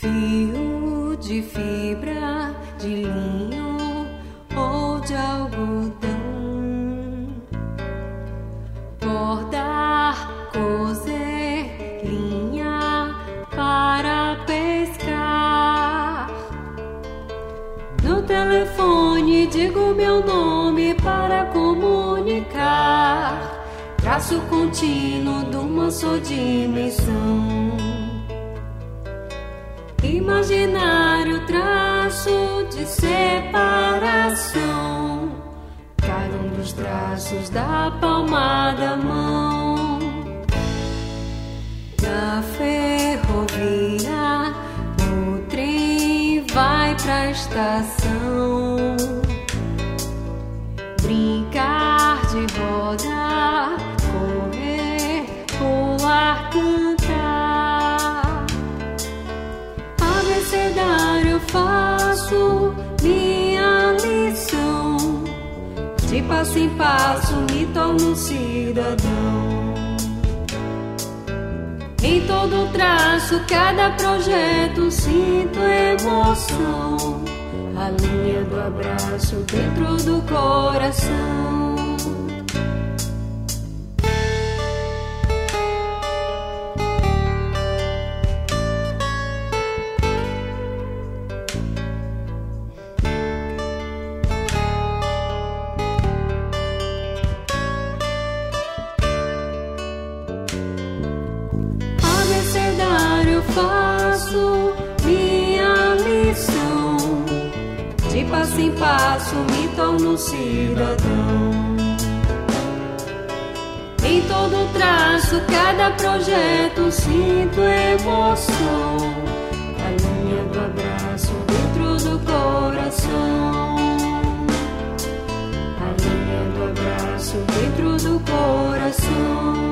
Fio de fibra, de linho ou de algodão. Bordar, coser, linha para pescar. No telefone digo meu nome para comunicar. Traço contínuo de uma só dimensão. Imaginário traço de separação. Cada um dos traços da palma da mão. Da ferrovia o trem vai pra estação. Brincar de roda, correr, pular, cantar. Abecedário eu faço minha lição. De passo em passo me torno um cidadão. Em todo traço, cada projeto sinto emoção. A linha do abraço dentro do coração. Abecedário faço minha lição. De passo em passo me torno um cidadão. Em todo traço, cada projeto sinto emoção. A linha do abraço dentro do coração. A linha do abraço dentro do coração.